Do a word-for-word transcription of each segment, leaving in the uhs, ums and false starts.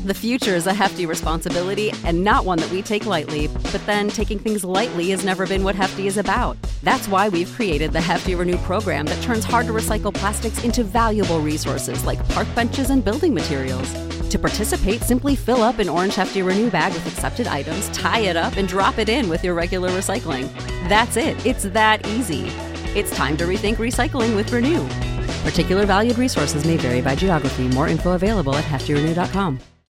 The future is a hefty responsibility and not one that we take lightly, but then taking things lightly has never been what Hefty is about. That's why we've created the Hefty Renew program that turns hard-to-recycle plastics into valuable resources like park benches and building materials. To participate, simply fill up an orange Hefty Renew bag with accepted items, tie it up, and drop it in with your regular recycling. That's it. It's that easy. It's time to rethink recycling with Renew. Particular valued resources may vary by geography. More info available at hefty renew dot com.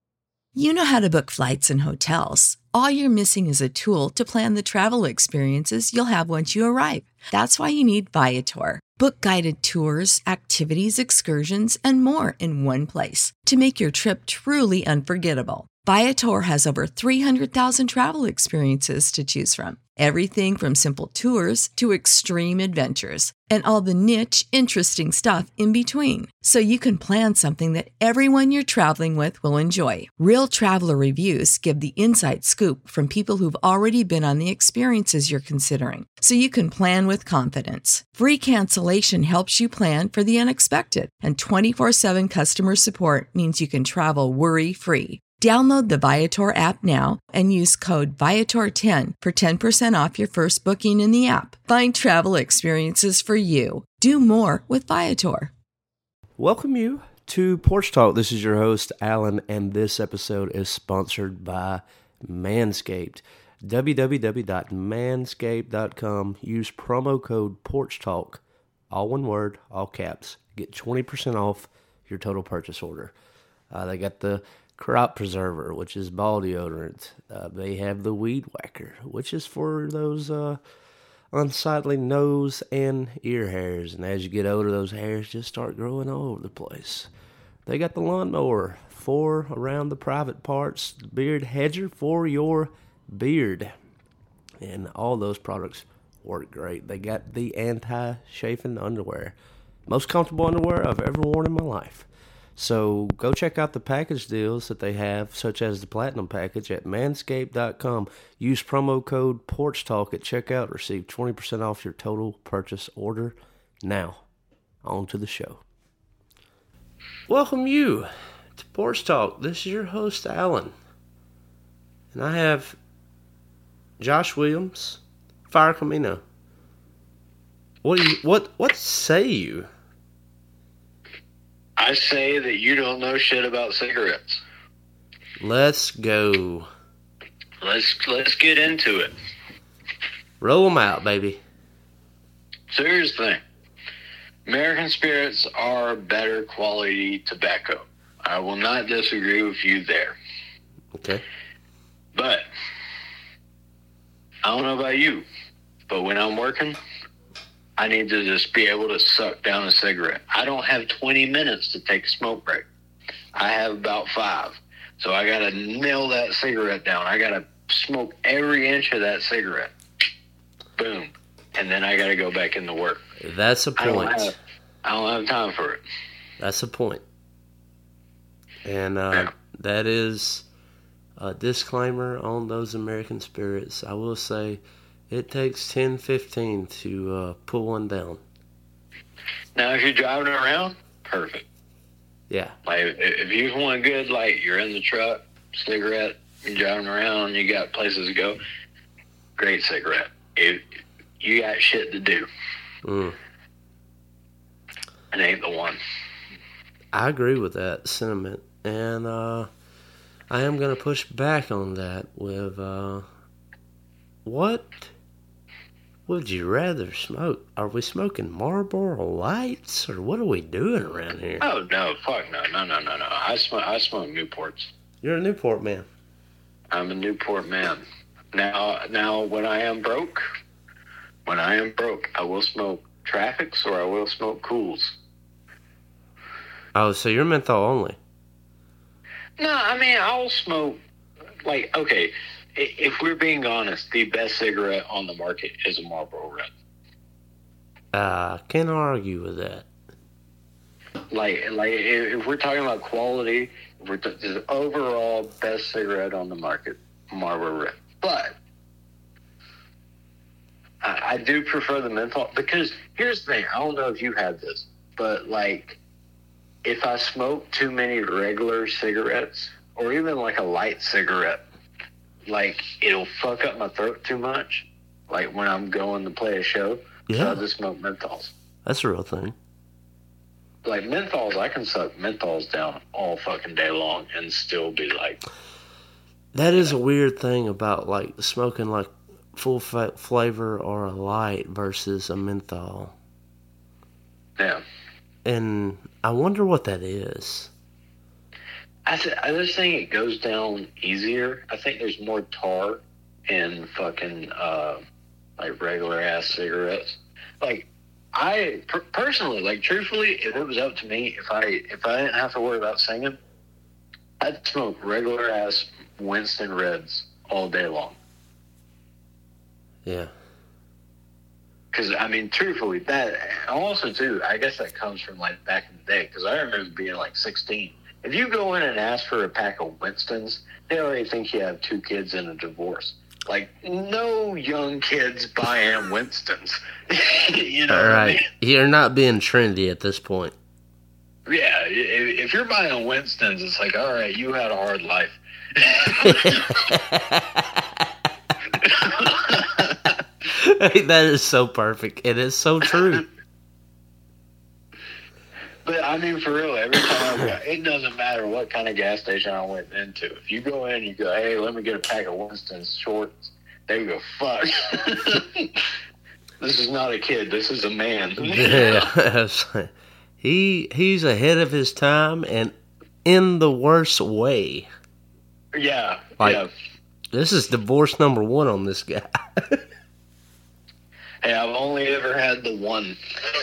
You know how to book flights and hotels. All you're missing is a tool to plan the travel experiences you'll have once you arrive. That's why you need Viator. Book guided tours, activities, excursions, and more in one place to make your trip truly unforgettable. Viator has over three hundred thousand travel experiences to choose from. Everything from simple tours to extreme adventures and all the niche, interesting stuff in between. So you can plan something that everyone you're traveling with will enjoy. Real traveler reviews give the inside scoop from people who've already been on the experiences you're considering. So you can plan with confidence. Free cancellation helps you plan for the unexpected. And twenty-four seven customer support means you can travel worry-free. Download the Viator app now and use code Viator ten for ten percent off your first booking in the app. Find travel experiences for you. Do more with Viator. Welcome you to Porch Talk. This is your host, Alan, and this episode is sponsored by Manscaped. w w w dot manscaped dot com. Use promo code Porch Talk, all one word, all caps. Get twenty percent off your total purchase order. Uh, they got the Crop Preserver, which is ball deodorant. Uh, they have the Weed Whacker, which is for those uh, unsightly nose and ear hairs. And as you get older, those hairs just start growing all over the place. They got the Lawnmower for around the private parts, the Beard Hedger for your beard. And all those products work great. They got the anti-chafing underwear. Most comfortable underwear I've ever worn in my life. So go check out the package deals that they have, such as the Platinum Package at manscaped dot com. Use promo code PORCHTALK at checkout. Receive twenty percent off your total purchase order. Now, on to the show. Welcome you to Porch Talk. This is your host, Alan. And I have Josh Williams, Fire Camino. What do you, what, what say you? I say that you don't know shit about cigarettes. Let's go. Let's let's get into it. Roll them out, baby. So here's the thing. American Spirits are better quality tobacco. I will not disagree with you there. Okay. But I don't know about you, but when I'm working, I need to just be able to suck down a cigarette. I don't have twenty minutes to take a smoke break. I have about five. So I got to nail that cigarette down. I got to smoke every inch of that cigarette. Boom. And then I got to go back into work. That's a point. I don't have, I don't have time for it. That's a point. And uh, yeah. That is a disclaimer on those American Spirits. I will say, it takes ten, fifteen to uh, pull one down. Now, if you're driving around, perfect. Yeah. Like, if you want a good, like, you're in the truck, cigarette, you're driving around, you got places to go, great cigarette. If you got shit to do, mm. it ain't the one. I agree with that sentiment. And uh, I am going to push back on that with, uh, what would you rather smoke? Are we smoking Marlboro Lights, or what are we doing around here? Oh, no, fuck no, no, no, no, no. I smoke, I smoke Newports. You're a Newport man. I'm a Newport man. Now, now, when I am broke, when I am broke, I will smoke Traffics or I will smoke Cools. Oh, so you're menthol only? No, I mean, I'll smoke, like, okay, if we're being honest, the best cigarette on the market is a Marlboro Red. I uh, can't argue with that. Like, like if we're talking about quality, if we're t- the overall best cigarette on the market, Marlboro Red. But I, I do prefer the menthol because here's the thing. I don't know if you had this, but like, if I smoke too many regular cigarettes, or even like a light cigarette, like it'll fuck up my throat too much. Like when I'm going to play a show, Yeah. so I just smoke menthols. That's a real thing. Like menthols, I can suck menthols down all fucking day long and still be like. That is a weird thing about like smoking like full fa- flavor or a light versus a menthol. Yeah. And I wonder what that is. I, th- I just think it goes down easier. I think there's more tar in fucking uh, like regular ass cigarettes. Like I per- personally, like truthfully, if it was up to me, if I if I didn't have to worry about singing, I'd smoke regular ass Winston Reds all day long. Yeah. Because, I mean, truthfully, that, also, too, I guess that comes from, like, back in the day, because I remember being, like, sixteen. If you go in and ask for a pack of Winstons, they already think you have two kids and a divorce. Like, no young kids buying Winstons. You know All what I right. mean? You're not being trendy at this point. Yeah, if, if you're buying Winstons, it's like, all right, you had a hard life. That is so perfect. It is so true. But, I mean, for real, every time I go, it doesn't matter what kind of gas station I went into. If you go in and you go, hey, let me get a pack of Winston's shorts, they go, fuck. This is not a kid. This is a man. Yeah. he he's ahead of his time and in the worst way. Yeah. Like, yeah. This is divorce number one on this guy. Hey, I've only ever had the one.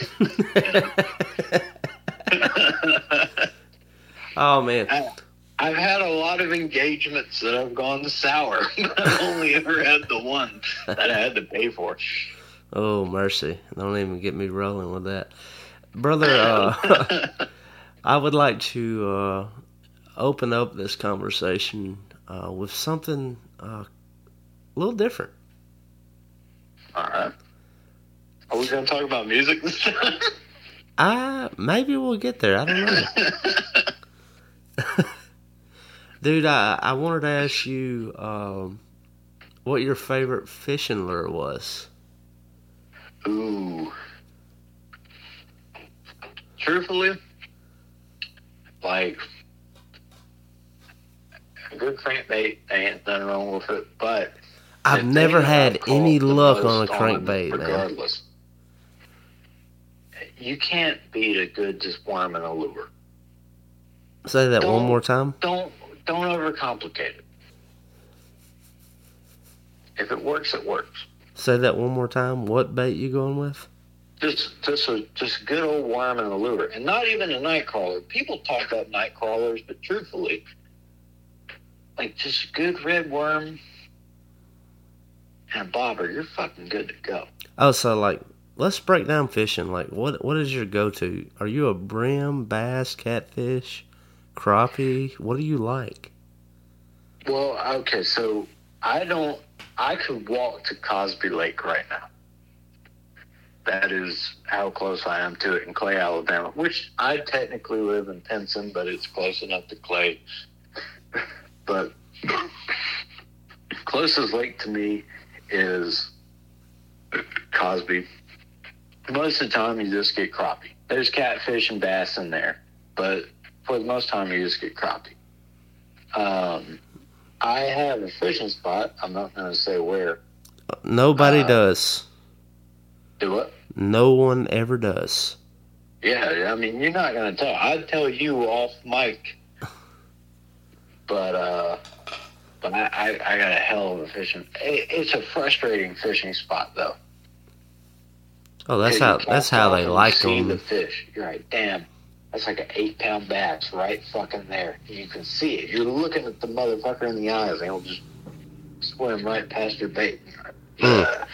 Oh, man. I, I've had a lot of engagements that have gone sour, but I've only ever had the one that I had to pay for. Oh, mercy. Don't even get me rolling with that. Brother, uh, I would like to uh, open up this conversation uh, with something uh, a little different. All right. Are we going to talk about music this time? I, maybe we'll get there. I don't know. Dude, I, I wanted to ask you um, what your favorite fishing lure was. Ooh. Truthfully, like, a good crankbait, ain't nothing wrong with it, but I've the never thing had I've caught any the luck on a most crankbait, man. regardless, you can't beat a good just worm and a lure. Say that Don't- one more time. Don't don't overcomplicate it. If it works, it works. Say that one more time. What bait you going with? Just just a just a good old worm and a lure, and not even a night crawler. People talk up night crawlers, but truthfully, like just a good red worm and a bobber, you're fucking good to go. Oh, so like, let's break down fishing. Like, what what is your go-to? Are you a brim, bass, catfish, crappie? What do you like? Well, okay, so I don't. I could walk to Cosby Lake right now. That is how close I am to it in Clay, Alabama, which I technically live in Pinson, but it's close enough to Clay. But closest lake to me is Cosby. Most of the time, you just get crappie. There's catfish and bass in there, but for the most time, you just get crappie. Um, I have a fishing spot. I'm not going to say where. Nobody Uh, does. Do what? No one ever does. Yeah, I mean, you're not going to tell. I'd tell you off mic. But, uh, but I, I, I got a hell of a fishing. It, it's a frustrating fishing spot, though. Oh, that's Yeah, how you cast that's how off they and like you see them. the fish. You're like, damn, that's like an eight pound bass right fucking there. You can see it. You're looking at the motherfucker in the eyes, and he'll just swim right past your bait. Mm. Uh,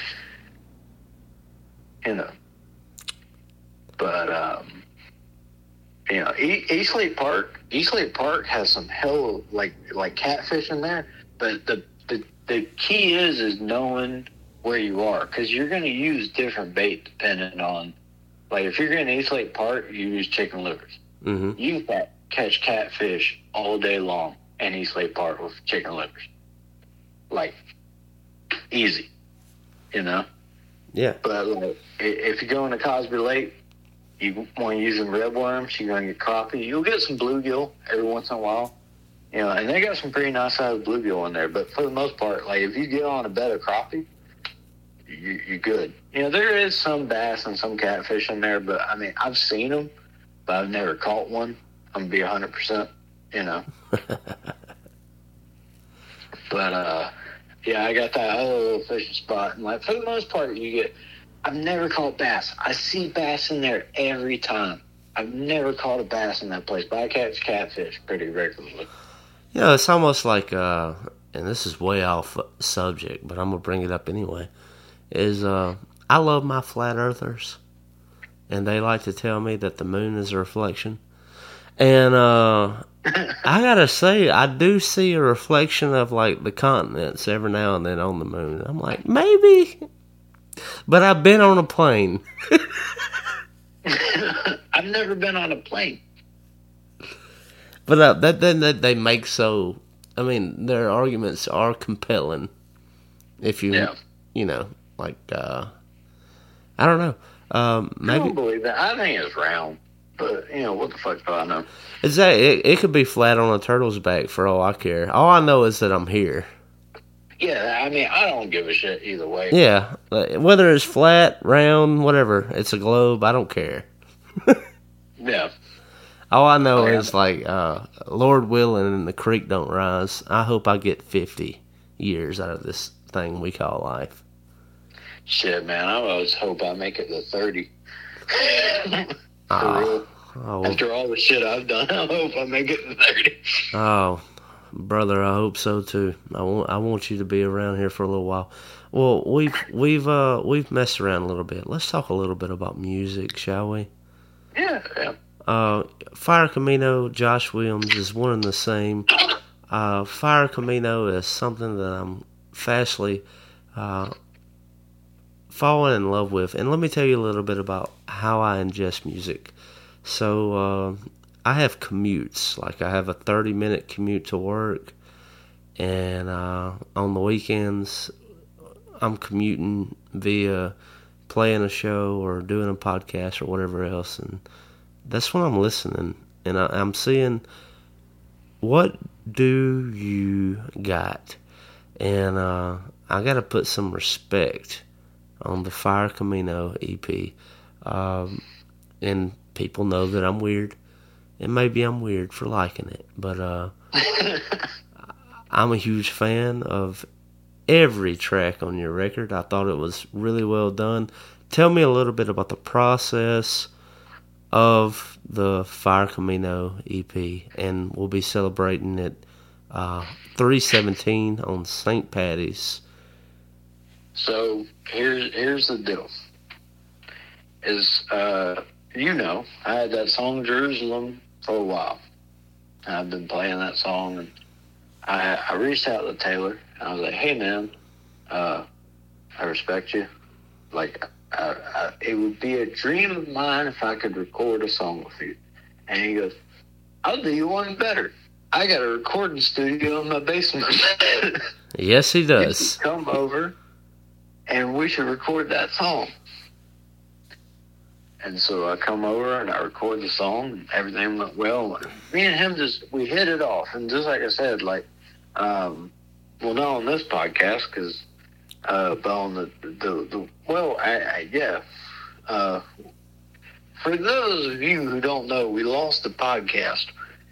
you know, but um, you know, e- East Lake Park. East Lake Park has some hell like like catfish in there. But the the the key is is knowing where you are, because you're going to use different bait depending on, like, if you're going to East Lake Park, you use chicken livers. Mm-hmm. You can catch catfish all day long and East Lake Park with chicken livers. Like, easy, you know? Yeah. But like, if you're going to Cosby Lake, you want to use some red worms, you're going to get crappie. You'll get some bluegill every once in a while. You know, and they got some pretty nice sized bluegill in there. But for the most part, like, if you get on a bed of crappie, you, you're good. You know, there is some bass and some catfish in there, but, I mean, I've seen them, but I've never caught one. I'm going to be one hundred percent, you know. But, uh, yeah, I got that other little fishing spot. And, like, for the most part, you get... I've never caught bass. I see bass in there every time. I've never caught a bass in that place, but I catch catfish pretty regularly. You know, it's almost like, uh, and this is way off subject, but I'm going to bring it up anyway, is uh, I love my flat earthers, and they like to tell me that the moon is a reflection. And uh, I got to say, I do see a reflection of, like, the continents every now and then on the moon. I'm like, maybe... But I've been on a plane. I've never been on a plane. But uh, that then that they make so. I mean, their arguments are compelling. If you, yeah. you know, like uh, I don't know. Um, maybe, I don't believe that. I think it's round, but you know what the fuck do I know? Is that it? It could be flat on a turtle's back for all I care. All I know is that I'm here. Yeah, I mean, I don't give a shit either way. Yeah, whether it's flat, round, whatever, it's a globe, I don't care. Yeah. All I know oh, yeah. is, like, uh, Lord willing and the creek don't rise, I hope I get fifty years out of this thing we call life. Shit, man, I always hope I make it to thirty. For oh, real. Oh. After all the shit I've done, I hope I make it to thirty. Oh, brother, I hope so too. I want I want you to be around here for a little while. Well, we've we've uh we've messed around a little bit. Let's talk a little bit about music, shall we? Yeah, yeah. Uh, Fire Camino, Josh Williams is one and the same. Uh, Fire Camino is something that I'm fastly uh, falling in love with. And let me tell you a little bit about how I ingest music. So, uh, I have commutes. Like, I have a thirty-minute commute to work. And uh, on the weekends, I'm commuting via playing a show or doing a podcast or whatever else. And that's when I'm listening. And I, I'm seeing, what do you got? And uh, I got to put some respect on the Fire Camino E P. Um, and people know that I'm weird. And maybe I'm weird for liking it. But uh, I'm a huge fan of every track on your record. I thought it was really well done. Tell me a little bit about the process of the Fire Camino E P. And we'll be celebrating it uh, three seventeen on Saint Patty's. So here's here's the deal. Is uh, you know, I had that song Jerusalem for a while. I've been playing that song, and I I reached out to Taylor, and I was like, "Hey man, uh, I respect you. Like, I, I, it would be a dream of mine if I could record a song with you." And he goes, "I'll do you one better. I got a recording studio in my basement." Yes, he does. Come over, and we should record that song. And so I come over and I record the song, and everything went well. Me and him just, we hit it off. And just like I said, like, um, well, not on this podcast, because, uh, but on the, the, the well, I, I yeah. Uh, for those of you who don't know, we lost the podcast.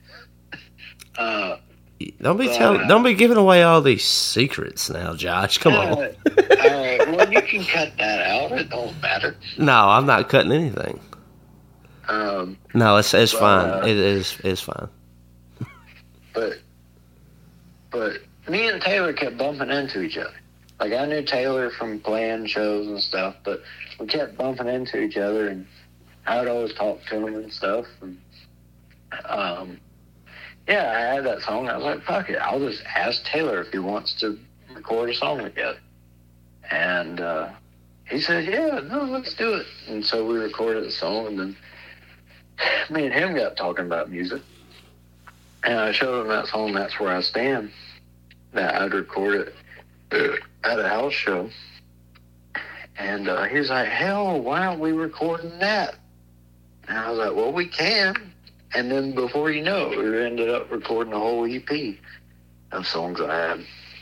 Uh, don't be but, telling, uh, don't be giving away all these secrets now, Josh. Come uh, on. All right, well, you can cut that out. It don't matter. No, I'm not cutting anything. Um, no, it's it's but, fine. Uh, it is it's fine. But, but me and Taylor kept bumping into each other. Like, I knew Taylor from playing shows and stuff, but we kept bumping into each other, and I would always talk to him and stuff. And, um, yeah, I had that song. I was like, fuck it. I'll just ask Taylor if he wants to record a song together. And uh, he said, yeah, no, let's do it. And so we recorded the song, and then me and him got talking about music. And I showed him that song, That's Where I Stand, that I'd recorded at a house show. And uh, he was like, hell, why aren't we recording that? And I was like, well, we can. And then before you know it, we ended up recording a whole E P of songs I had.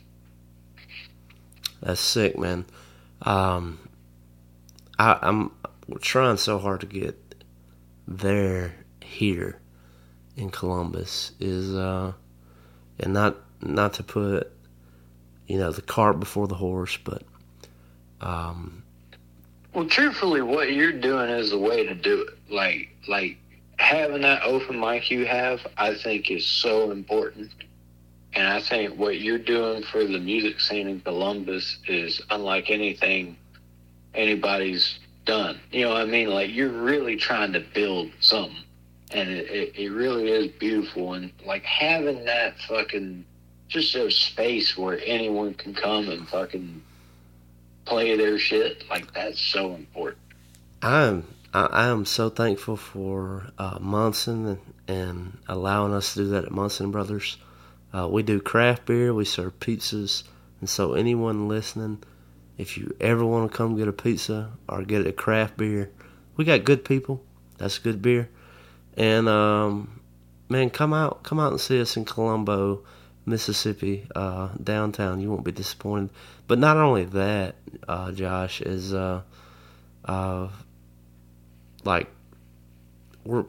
That's sick, man. Um, I, I'm trying so hard to get there here in Columbus. Is uh, and not not to put, you know, the cart before the horse, but um. Well, truthfully, what you're doing is the way to do it. Like, like having that open mic you have, I think is so important. And I think what you're doing for the music scene in Columbus is unlike anything anybody's done. You know what I mean? Like, you're really trying to build something. And it, it, it really is beautiful. And, like, having that fucking, just a space where anyone can come and fucking play their shit, like, that's so important. I'm, I, I am so thankful for uh, Munson and, and allowing us to do that at Munson Brothers. Uh, we do craft beer, we serve pizzas, and so anyone listening, if you ever want to come get a pizza or get a craft beer, we got good people. That's good beer. And, um, man, come out come out and see us in Colombo, Mississippi, uh, downtown. You won't be disappointed. But not only that, uh, Josh, is, uh, uh, like, we're,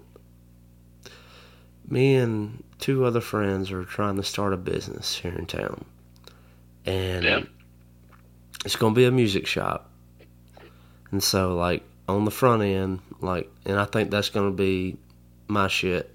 me and two other friends are trying to start a business here in town. And yeah. It's going to be a music shop. And so, like, on the front end, like, and I think that's going to be my shit,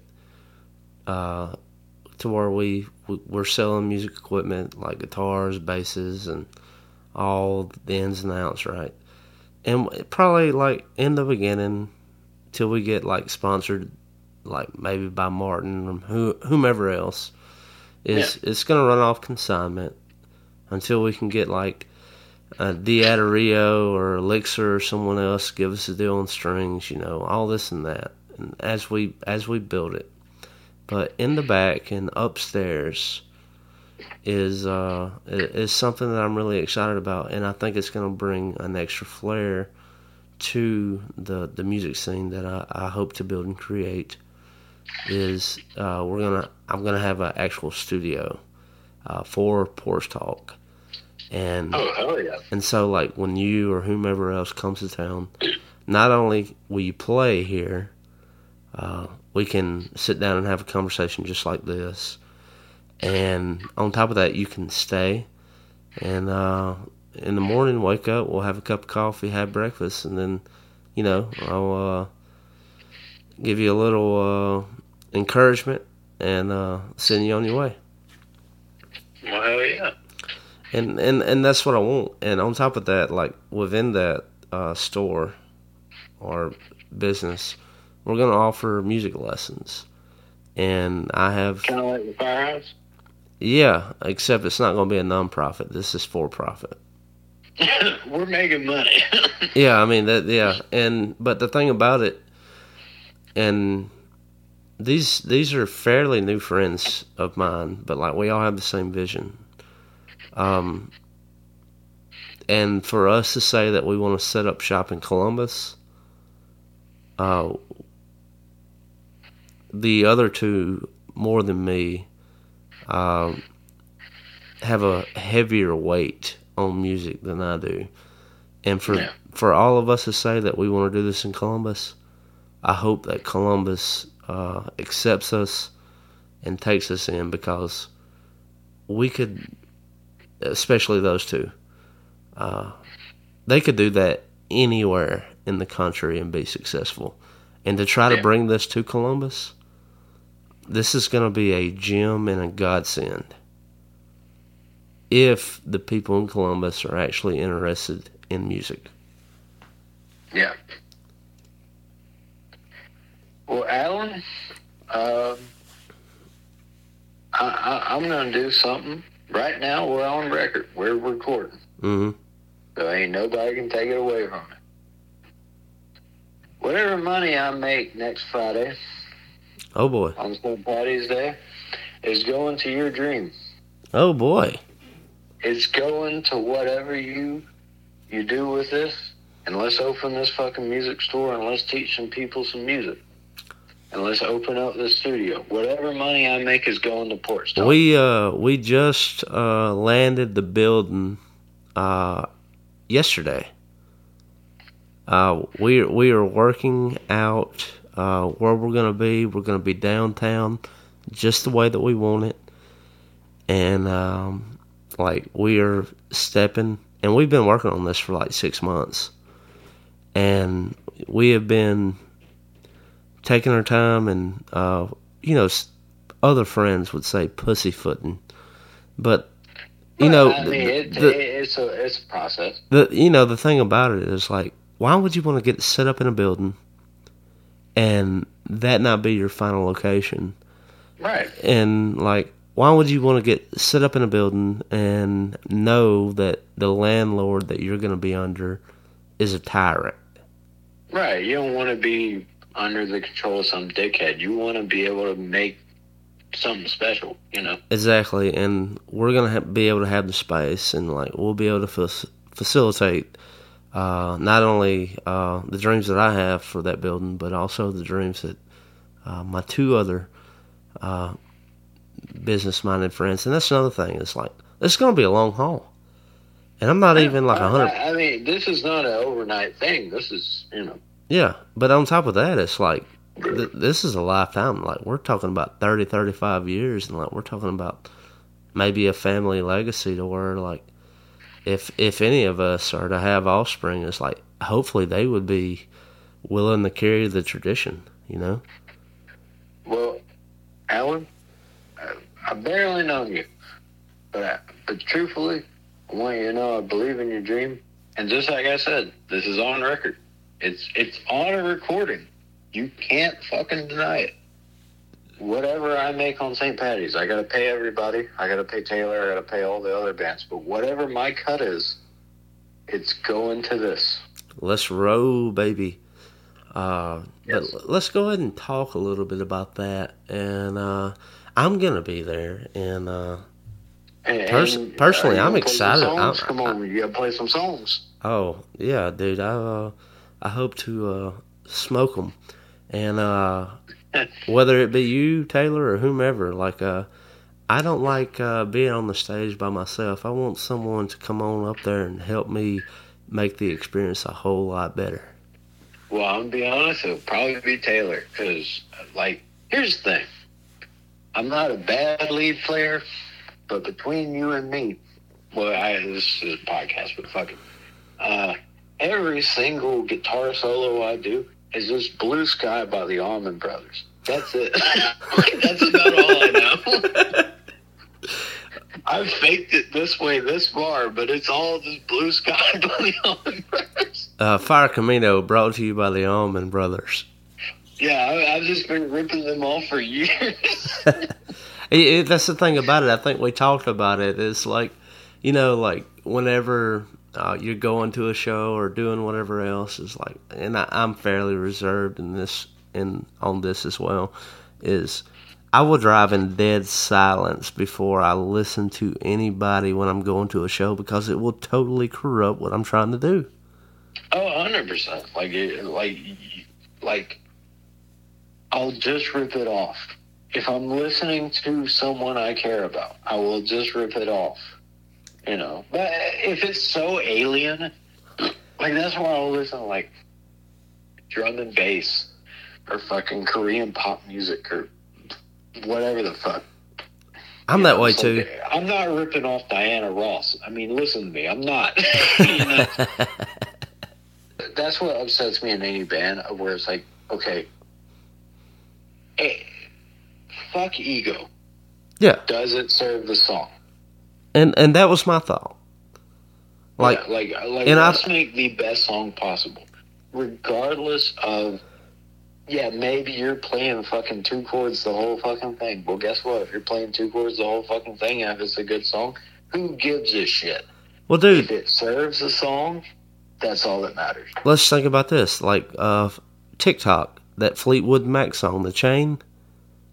uh, to where we, we're selling music equipment, like guitars, basses, and all the ins and outs, right? And probably, like, in the beginning, till we get, like, sponsored, like, maybe by Martin or who, whomever else, is yeah. It's going to run off consignment until we can get, like, a Diaterio or Elixir or someone else give us a deal on strings, you know, all this and that, and as we as we build it. But in the back and upstairs is uh is something that I'm really excited about, and I think it's going to bring an extra flair to the the music scene that I, I hope to build and create. Is uh, we're gonna I'm gonna have an actual studio uh, for Porch Talk. And oh, hell yeah. And so, like, when you or whomever else comes to town, not only will you play here, uh, we can sit down and have a conversation just like this. And on top of that, you can stay. And uh, in the morning, wake up, we'll have a cup of coffee, have breakfast, and then, you know, I'll uh, give you a little uh, encouragement and uh, send you on your way. Well, hell yeah. And, and and that's what I want. And on top of that, like, within that uh, store or business, we're going to offer music lessons. And I have... Kind of like the Firehouse? Yeah, except it's not going to be a non-profit. This is for-profit. We're making money. yeah, I mean, that. yeah. And but the thing about it, and these these are fairly new friends of mine, but, like, we all have the same vision. Um, and for us to say that we want to set up shop in Columbus, uh, the other two, more than me, um, have a heavier weight on music than I do. And for yeah. for all of us to say that we want to do this in Columbus, I hope that Columbus uh, accepts us and takes us in, because we could... especially those two, uh, they could do that anywhere in the country and be successful. And to try to bring this to Columbus, this is going to be a gem and a godsend if the people in Columbus are actually interested in music. Yeah. Well, Alan, um, I, I, I'm going to do something. Right now, we're on record. We're recording. Mm-hmm. So ain't nobody can take it away from me. Whatever money I make next Friday, oh boy, on Saint Patty's Day, is going to your dream. Oh, boy. It's going to whatever you you do with this. And let's open this fucking music store and let's teach some people some music. And let's open up this studio. Whatever money I make is going to Porch Talk. We, uh, we just uh, landed the building uh, yesterday. Uh, we, we are working out uh, where we're going to be. We're going to be downtown just the way that we want it. And, um, like, we are stepping, and we've been working on this for like six months. And we have been taking our time and, uh, you know, other friends would say pussyfooting. But, you well, know, I mean, the, it, the, it's, a, it's a process. The, you know, the thing about it is, like, why would you want to get set up in a building and that not be your final location? Right. And, like, why would you want to get set up in a building and know that the landlord that you're going to be under is a tyrant? Right. You don't want to be under the control of some dickhead. You want to be able to make something special, you know? Exactly. And we're going to be able to have the space, and, like, we'll be able to fa- facilitate uh, not only uh, the dreams that I have for that building, but also the dreams that uh, my two other uh, business-minded friends. And that's another thing. It's like, it's going to be a long haul. And I'm not even like a hundred. I, I mean, this is not an overnight thing. This is, you know. Yeah, but on top of that, it's like, th- this is a lifetime. Like, we're talking about thirty, thirty-five years, and, like, we're talking about maybe a family legacy to where, like, if if any of us are to have offspring, it's like, hopefully they would be willing to carry the tradition, you know? Well, Alan, I, I barely know you, but I, but truthfully, I want you to know I believe in your dream. And just like I said, this is on record. It's it's on a recording. You can't fucking deny it. Whatever I make on Saint Patty's, I gotta pay everybody. I gotta pay Taylor. I gotta pay all the other bands. But whatever my cut is, it's going to this. Let's roll, baby. Uh, yes. But let's go ahead and talk a little bit about that. And uh, I'm gonna be there. And uh, and, pers- and, personally, uh, I'm excited. I'm, I'm, Come on, you gotta play some songs. Oh yeah, dude. I uh, I hope to uh, smoke them, and uh, whether it be you, Taylor, or whomever, like uh, I don't like uh, being on the stage by myself. I want someone to come on up there and help me make the experience a whole lot better. Well, I'm gonna be honest. It'll probably be Taylor, because, like, here's the thing. I'm not a bad lead player, but between you and me, well, I, this is a podcast, but fuck it. Uh, every single guitar solo I do is just Blue Sky by the Allman Brothers. That's it. That's about all I know. I've faked it this way this far, but it's all just Blue Sky by the Allman Brothers. Uh, Fire Camino brought to you by the Allman Brothers. Yeah, I, I've just been ripping them off for years. it, it, that's the thing about it. I think we talked about it. It's like, you know, like whenever uh, you're going to a show or doing whatever else, is like, and I, I'm fairly reserved in this, in on this as well, is I will drive in dead silence before I listen to anybody when I'm going to a show, because it will totally corrupt what I'm trying to do. Oh, one hundred percent. Like, it, like, like, I'll just rip it off. If I'm listening to someone I care about, I will just rip it off. You know, but if it's so alien, like, that's why I'll listen to, like, drum and bass or fucking Korean pop music or whatever the fuck. I'm you that know, way so too. I'm not ripping off Diana Ross. I mean, listen to me. I'm not. You know? That's what upsets me in any band, where it's like, okay, hey, fuck ego. Yeah. Does it serve the song? And and that was my thought. Like, yeah, like, like and let's I, make the best song possible, regardless of. Yeah, maybe you're playing fucking two chords the whole fucking thing. Well, guess what? If you're playing two chords the whole fucking thing, and if it's a good song, who gives a shit? Well, dude, if it serves the song, that's all that matters. Let's think about this. Like uh, TikTok, that Fleetwood Mac song, The Chain.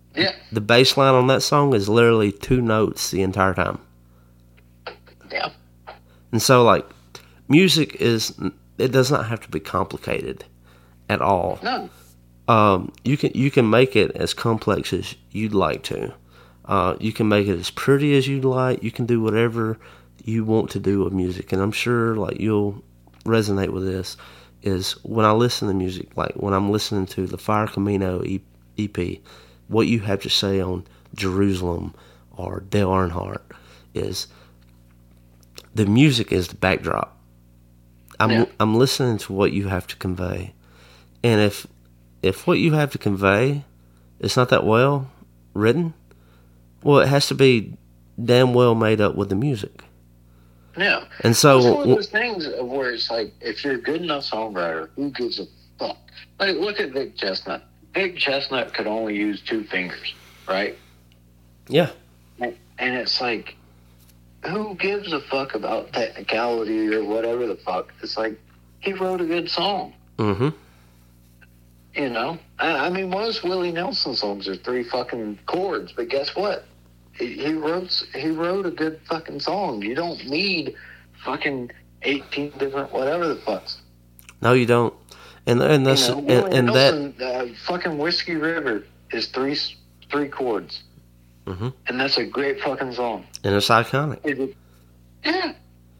Yeah. The bass line on that song is literally two notes the entire time. Yeah. And so, like, music is, it does not have to be complicated at all. No. Um, you can you can make it as complex as you'd like to. Uh, you can make it as pretty as you'd like. You can do whatever you want to do with music. And I'm sure, like, you'll resonate with this, is when I listen to music, like when I'm listening to the Fire Camino E P, what you have to say on Jerusalem or Dale Earnhardt is the music is the backdrop. I'm Yeah. I'm listening to what you have to convey, and if if what you have to convey is not that well written, well, it has to be damn well made up with the music. Yeah. And so, It's one of those things where it's like, if you're a good enough songwriter, who gives a fuck? Like, look at Vic Chestnut. Vic Chestnut could only use two fingers, right? yeah, And it's like, who gives a fuck about technicality or whatever the fuck? It's like, he wrote a good song. mm-hmm, You know? I, I mean, most Willie Nelson songs are three fucking chords, but guess what? He, he wrote he wrote a good fucking song. You don't need fucking eighteen different whatever the fucks. no, you don't. And and that's You know, and, Willie and that Nelson, uh, fucking Whiskey River is three three chords, mm-hmm. and that's a great fucking song. and it's iconic. Is it? Yeah.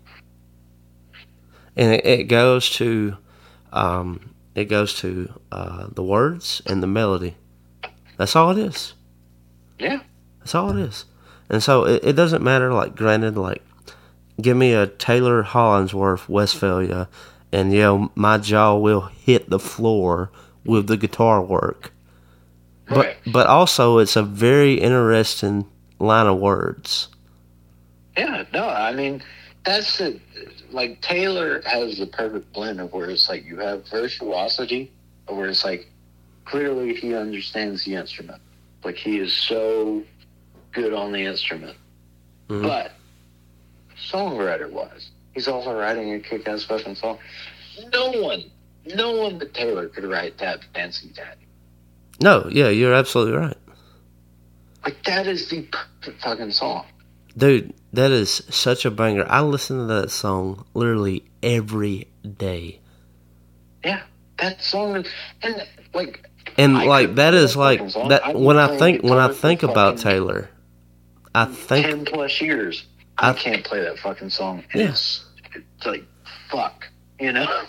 And it, it goes to, um, it goes to uh, the words and the melody. That's all it is. Yeah. That's all it is. And so it, it doesn't matter. Like, granted, like, give me a Taylor Hollingsworth Westphalia, and you know my jaw will hit the floor with the guitar work. But Right. but also it's a very interesting line of words. Yeah, no, I mean, that's it. Like, Taylor has the perfect blend of where it's like you have virtuosity, or where it's like clearly he understands the instrument. Like, he is so good on the instrument. Mhm. But songwriter-wise, he's also writing a kick-ass fucking song. No one, no one but Taylor could write that Fancy Daddy. No, yeah, you're absolutely right. Like, that is the perfect fucking song. Dude, that is such a banger. I listen to that song literally every day. Yeah, that song is, and like, And I like could that play is that like fucking song. that I've when been I playing think when I guitar for think about fucking Taylor, I think ten plus years. I, I- can't play that fucking song. And Yeah. it's, it's like, fuck, you know?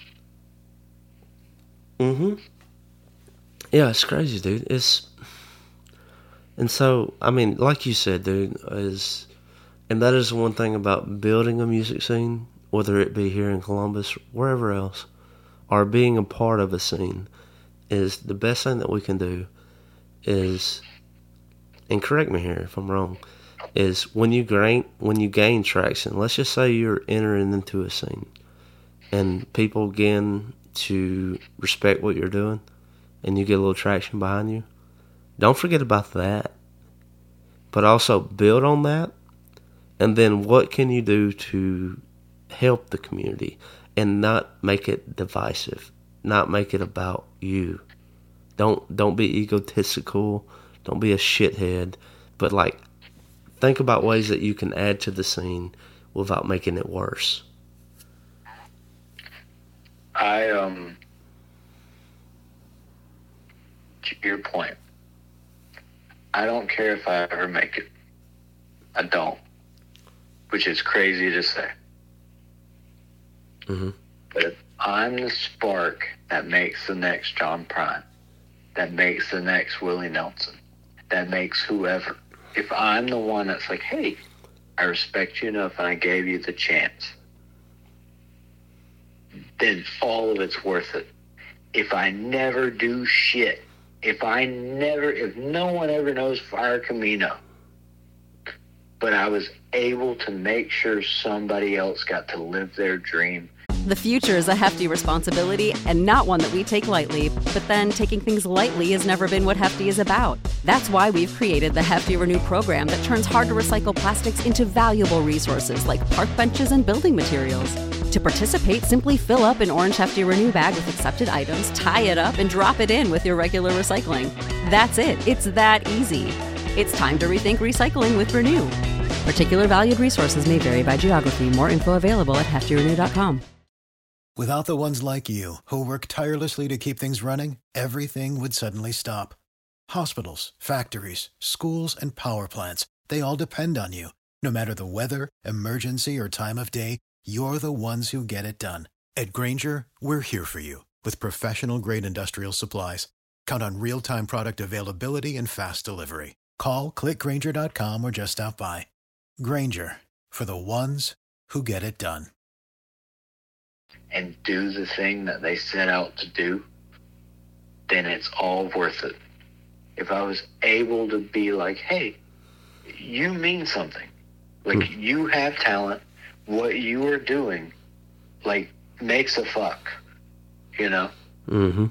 mhm. Yeah, it's crazy, dude. It's and so I mean, like you said, dude, is and that is one thing about building a music scene, whether it be here in Columbus, wherever else, or being a part of a scene, is the best thing that we can do is, and correct me here if I'm wrong, is when you gain when you gain traction. Let's just say you're entering into a scene, and people begin to respect what you're doing, and you get a little traction behind you. Don't forget about that, but also build on that. And then what can you do to help the community and not make it divisive, not make it about you? Don't don't be egotistical, don't be a shithead, but like think about ways that you can add to the scene without making it worse. I, um, to your point, I don't care if I ever make it. I don't. Which is crazy to say. Mm-hmm. But if I'm the spark that makes the next John Prine, that makes the next Willie Nelson, that makes whoever, if I'm the one that's like, hey, I respect you enough and I gave you the chance, then all of it's worth it. If I never do shit, if I never, if no one ever knows Fire Camino, but I was able to make sure somebody else got to live their dream, The future is a hefty responsibility and not one that we take lightly, but then taking things lightly has never been what Hefty is about. That's why we've created the Hefty Renew program that turns hard-to-recycle plastics into valuable resources like park benches and building materials. To participate, simply fill up an orange Hefty Renew bag with accepted items, tie it up, and drop it in with your regular recycling. That's it. It's that easy. It's time to rethink recycling with Renew. Particular valued resources may vary by geography. More info available at hefty renew dot com. Without the ones like you, who work tirelessly to keep things running, everything would suddenly stop. Hospitals, factories, schools, and power plants, they all depend on you. No matter the weather, emergency, or time of day, you're the ones who get it done. At Grainger, we're here for you with professional-grade industrial supplies. Count on real-time product availability and fast delivery. Call, click grainger dot com, or just stop by. Grainger, for the ones who get it done. And do the thing that they set out to do, then it's all worth it. If I was able to be like, hey, you mean something. Like, mm. you have talent. What you are doing, like, makes a fuck, you know? Mm-hmm.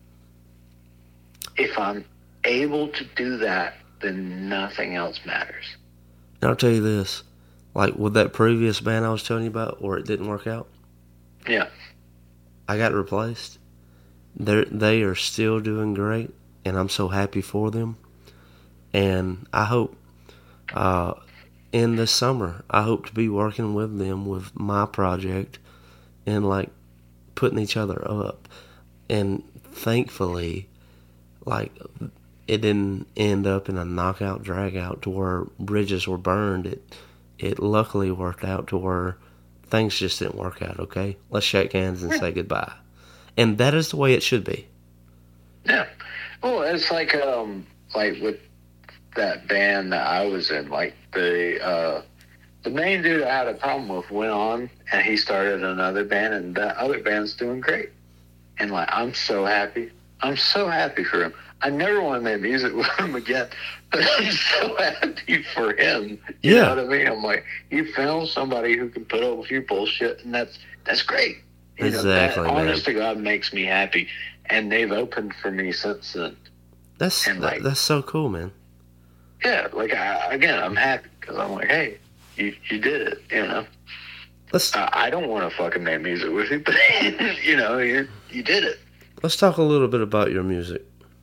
If I'm able to do that, then nothing else matters. And I'll tell you this, like with that previous band I was telling you about where it didn't work out, yeah, I got replaced. They they are still doing great, and I'm so happy for them. And I hope uh, in this summer, I hope to be working with them with my project and like putting each other up. And thankfully, like it didn't end up in a knockout drag out to where bridges were burned. It it luckily worked out to where things just didn't work out, okay? Let's shake hands and say goodbye. And that is the way it should be. Yeah. Well, it's like um like with that band that I was in, like the uh the main dude I had a problem with went on and he started another band, and that other band's doing great. And like I'm so happy. I'm so happy for him. I never want to make music with him again, but I'm so happy for him. You yeah. know what I mean? I'm like, you found somebody who can put up with your bullshit, and that's that's great. You exactly, know, that, man. honest to God, makes me happy, and they've opened for me since then. That's and like, that's so cool, man. Yeah, like I, again, I'm happy because I'm like, hey, you you did it. You know, let's. Uh, I don't want to fucking make music with you, but you know, you you did it. Let's talk a little bit about your music.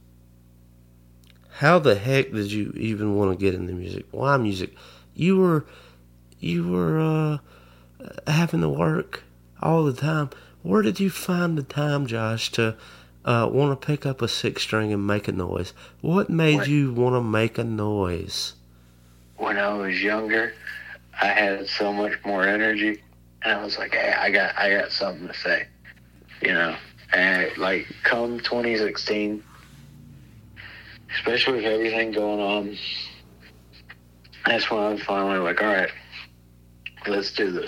How the heck did you even want to get into music? Why music? You were, you were uh, having to work all the time. Where did you find the time, Josh, to uh, want to pick up a six string and make a noise? What made when, you want to make a noise? When I was younger, I had so much more energy, and I was like, "Hey, I got, I got something to say," you know. And like, come twenty sixteen. Especially with everything going on, that's when I was finally like, all right, let's do this.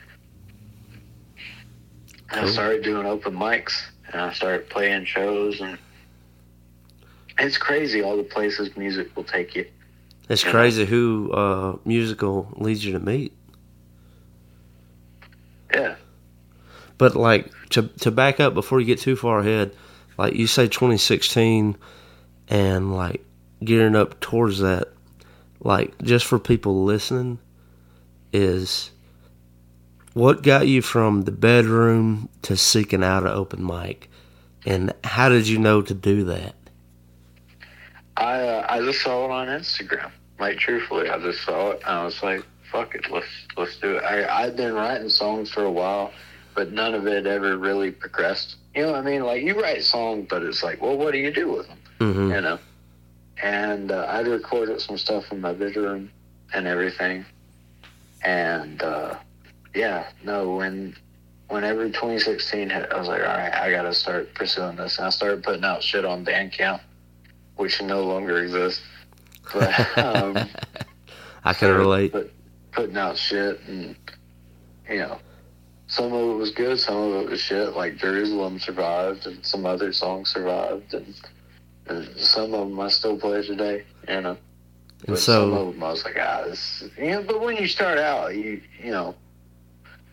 Cool. I started doing open mics, and I started playing shows, and it's crazy all the places music will take you. It's you crazy know? who uh, musical leads you to meet. Yeah. But, like, to to back up before you get too far ahead, like you say twenty sixteen... and, like, gearing up towards that, like, just for people listening, is what got you from the bedroom to seeking out an open mic? And how did you know to do that? I uh, I just saw it on Instagram. Like, truthfully, I just saw it, and I was like, fuck it, let's, let's do it. I, I'd been writing songs for a while, but none of it ever really progressed. You know what I mean? Like, you write songs, but it's like, well, what do you do with them? Mm-hmm. You know, and uh, I'd recorded some stuff in my bedroom and everything, and uh, yeah, no, when whenever twenty sixteen hit, I was like, all right, I gotta start pursuing this, and I started putting out shit on Bandcamp, which no longer exists, but um, I can relate. Put, putting out shit, and you know, some of it was good, some of it was shit. Like Jerusalem survived, and some other songs survived, and. And some of them I still play today, you know. But and so, some of them I was like, ah, this, you know. But when you start out, you you know,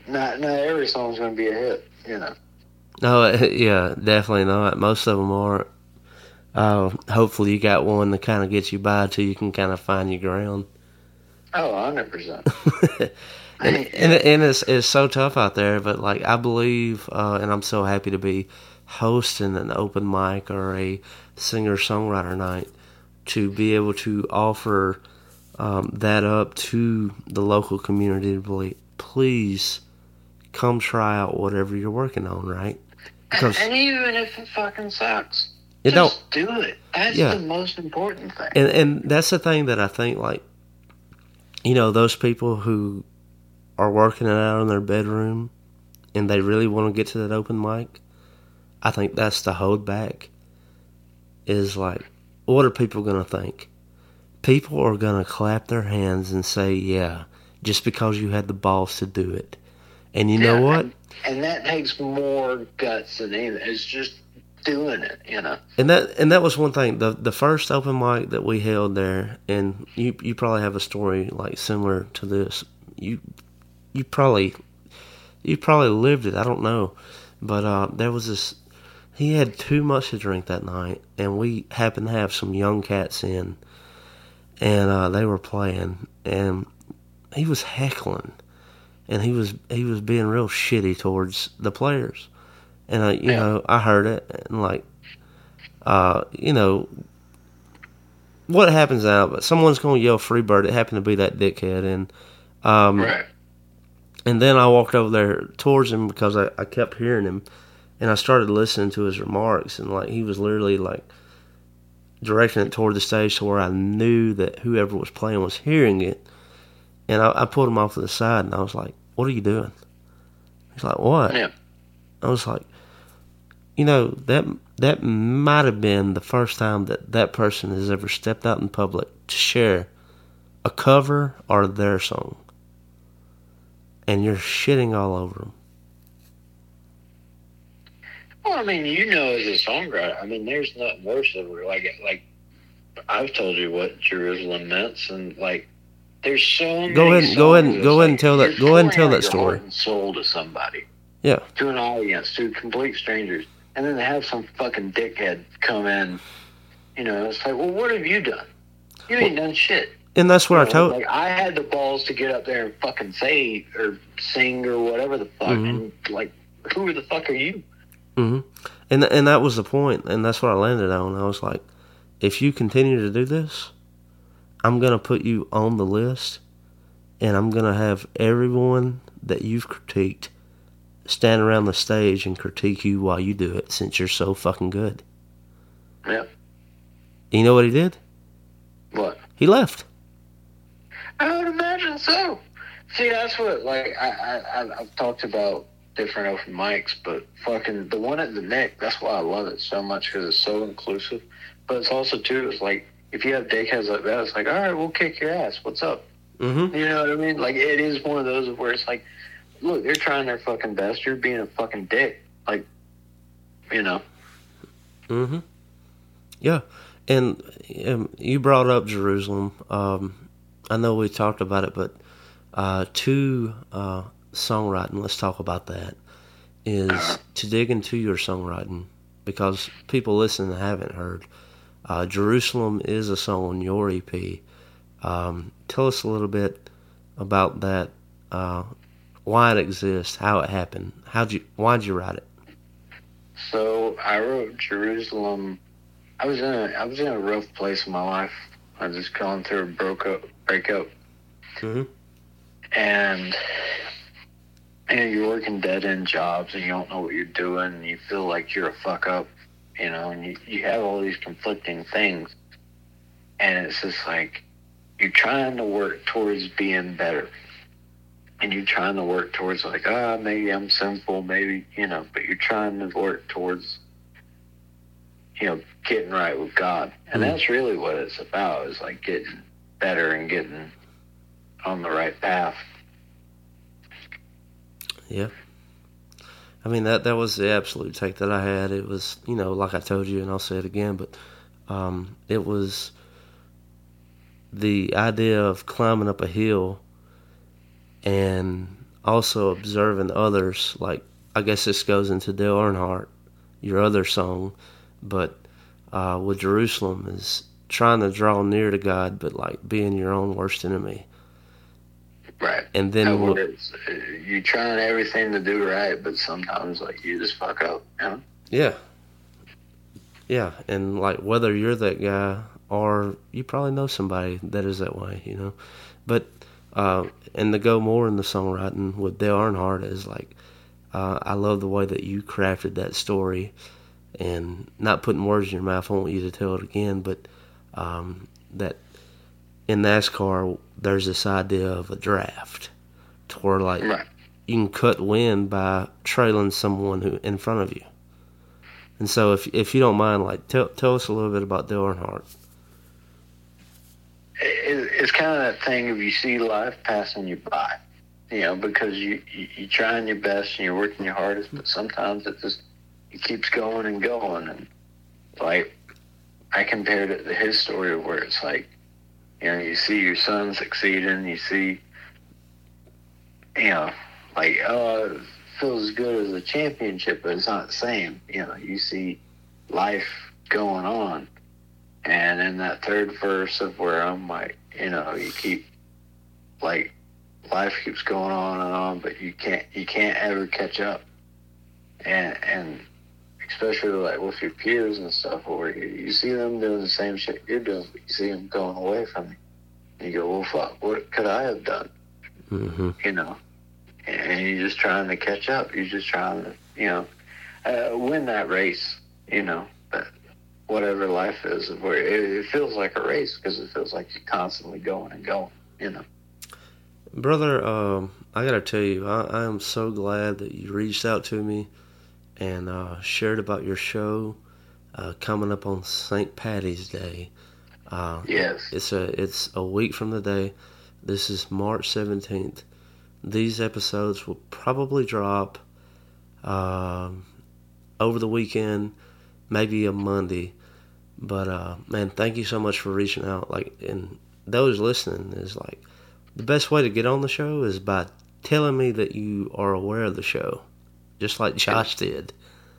not not every song's going to be a hit, you know. No, yeah, definitely not. Most of them are. Uh, hopefully, you got one that kind of gets you by till you can kind of find your ground. Oh, one hundred percent. and and, and it's, it's so tough out there, but like I believe, uh, and I'm so happy to be hosting an open mic or a singer-songwriter night to be able to offer um, that up to the local community to believe, please come try out whatever you're working on, right? Because, and even if it fucking sucks, it just don't, do it. That's yeah. the most important thing. And and that's the thing that I think, like, you know, those people who are working it out in their bedroom and they really want to get to that open mic, I think that's the hold back. Is like, what are people going to think? People are going to clap their hands and say, yeah, just because you had the balls to do it. And you yeah, know what? And, and that takes more guts than anything. It's just doing it, you know. And that and that was one thing. The the first open mic that we held there, and you you probably have a story like similar to this. You you probably you probably lived it. I don't know, but uh, there was this. He had too much to drink that night, and we happened to have some young cats in, and uh, they were playing, and he was heckling, and he was he was being real shitty towards the players, and uh, you yeah. know I heard it, and like, uh, you know, what happens now? But someone's gonna yell "free bird." It happened to be that dickhead, and um, right. and then I walked over there towards him because I, I kept hearing him. And I started listening to his remarks, and like he was literally like directing it toward the stage to where I knew that whoever was playing was hearing it. And I, I pulled him off to the side, and I was like, "What are you doing?" He's like, "What?" Yeah. I was like, "You know that that might have been the first time that that person has ever stepped out in public to share a cover or their song, and you're shitting all over them." Well, I mean, you know, as a songwriter, I mean, there's nothing worse than like, like I've told you what Jerusalem meant, and like, there's so many. Go ahead, go ahead, go ahead and tell that. Go ahead and tell that story. Heart and soul to somebody. Yeah. To an audience, to complete strangers, and then they have some fucking dickhead come in. You know, it's like, well, what have you done? You ain't well, done shit. And that's what you I know, told. Like, I had the balls to get up there and fucking say or sing or whatever the fuck, mm-hmm. and like, who the fuck are you? Mm-hmm. And and that was the point, and that's what I landed on. I was like, if you continue to do this, I'm gonna put you on the list, and I'm gonna have everyone that you've critiqued stand around the stage and critique you while you do it, since you're so fucking good. Yeah. You know what he did? What? He left. I would imagine so. See, that's what like I I I've talked about. Different open mics, but fucking the one at the Nick, that's why I love it so much, because it's so inclusive. But it's also too, it's like if you have dickheads like that, it's like, all right, we'll kick your ass. What's up? Mm-hmm. You know what I mean? Like, it is one of those where it's like, look, they're trying their fucking best. You're being a fucking dick. Like, you know. Mm-hmm. Yeah, and um, you brought up Jerusalem. Um, I know we talked about it, but uh, two. Uh, songwriting, let's talk about that, is to dig into your songwriting, because people listening haven't heard. Uh, Jerusalem is a song on your E P. Um, tell us a little bit about that, uh, why it exists, how it happened, how'd you, why'd you write it? So I wrote Jerusalem. I was in a, I was in a rough place in my life. I was just going through a broke up, breakup, mm-hmm. and. And you're working dead-end jobs, and you don't know what you're doing, and you feel like you're a fuck-up, you know, and you, you have all these conflicting things. And it's just like, you're trying to work towards being better. And you're trying to work towards, like, ah, oh, maybe I'm sinful, maybe, you know, but you're trying to work towards, you know, getting right with God. And mm. that's really what it's about, is like getting better and getting on the right path. Yeah. I mean, that that was the absolute take that I had. It was, you know, like I told you, and I'll say it again, but um, it was the idea of climbing up a hill and also observing others. Like, I guess this goes into Dale Earnhardt, your other song, but uh, with Jerusalem is trying to draw near to God, but like being your own worst enemy. Right. And then no, it's, you're trying everything to do right, but sometimes like you just fuck up, you know? Yeah. Yeah, and like whether you're that guy or you probably know somebody that is that way, you know. But uh, and to go more in the songwriting with Dale Earnhardt is like, uh, I love the way that you crafted that story, and not putting words in your mouth. I want you to tell it again, but um, that in NASCAR there's this idea of a draft, to where like right. you can cut wind by trailing someone who in front of you. And so, if if you don't mind, like tell tell us a little bit about Dale Earnhardt. It, it's kind of that thing if you see life passing you by, you know, because you, you you're trying your best and you're working your hardest, but sometimes it just it keeps going and going. And like I compared it to his story where it's like, you know, you see your son succeeding, you see, you know, like oh. feels as good as a championship, but it's not the same. You know, you see life going on. And in that third verse of where I'm like, you know, you keep, like, life keeps going on and on, but you can't, you can't ever catch up. And, and especially, like, with your peers and stuff, where you, you see them doing the same shit you're doing, but you see them going away from you. And you go, well, fuck, what could I have done? Mm-hmm. You know? And you're just trying to catch up. You're just trying to, you know, uh, win that race, you know, but whatever life is, where it, it feels like a race because it feels like you're constantly going and going, you know. Brother, um, I got to tell you, I, I am so glad that you reached out to me and uh, shared about your show uh, coming up on Saint Patty's Day. Uh, yes. It's a, it's a week from the day. This is March seventeenth. These episodes will probably drop um, over the weekend, maybe a Monday. But uh, man, thank you so much for reaching out. Like, and those listening is like the best way to get on the show is by telling me that you are aware of the show, just like Josh did,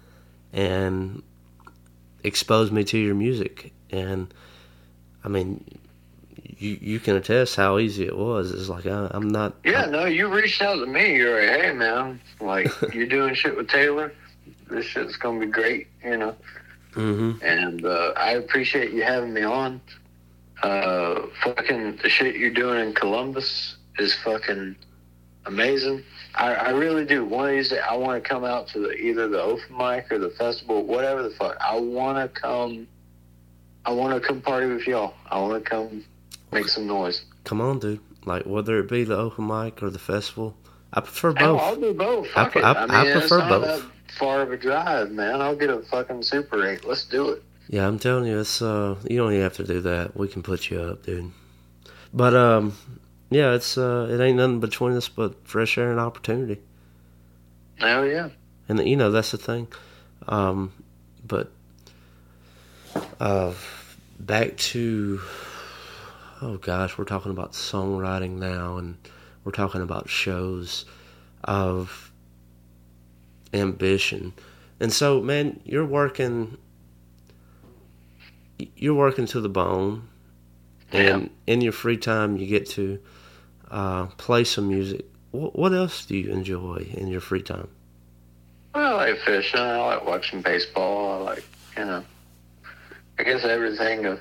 and expose me to your music. And I mean, You you can attest how easy it was. It's like I, I'm not. Yeah, I'm, no, you reached out to me. You're like, hey man, like you're doing shit with Taylor. This shit's gonna be great, you know. Mm-hmm. And uh, I appreciate you having me on. Uh, fucking the shit you're doing in Columbus is fucking amazing. I, I really do. One of these days, I want to come out to the, either the open mic or the festival, whatever the fuck. I want to come. I want to come party with y'all. I want to come. Make some noise. Come on, dude. Like, whether it be the open mic or the festival, I prefer Hell, both. I'll do both. Fuck I, it. I, I mean, I prefer it's not both. that far of a drive, man. I'll get a fucking Super eight. Let's do it. Yeah, I'm telling you, it's uh, you don't even have to do that. We can put you up, dude. But um, yeah, it's uh, it ain't nothing between us but fresh air and opportunity. Hell yeah. And you know that's the thing. Um, but uh, back to. Oh gosh, we're talking about songwriting now, and we're talking about shows of ambition. And so, man, you're working, you're working to the bone, and yeah. In your free time, you get to uh, play some music. What else do you enjoy in your free time? Well, I like fishing. I like watching baseball. I like, you know, I guess everything of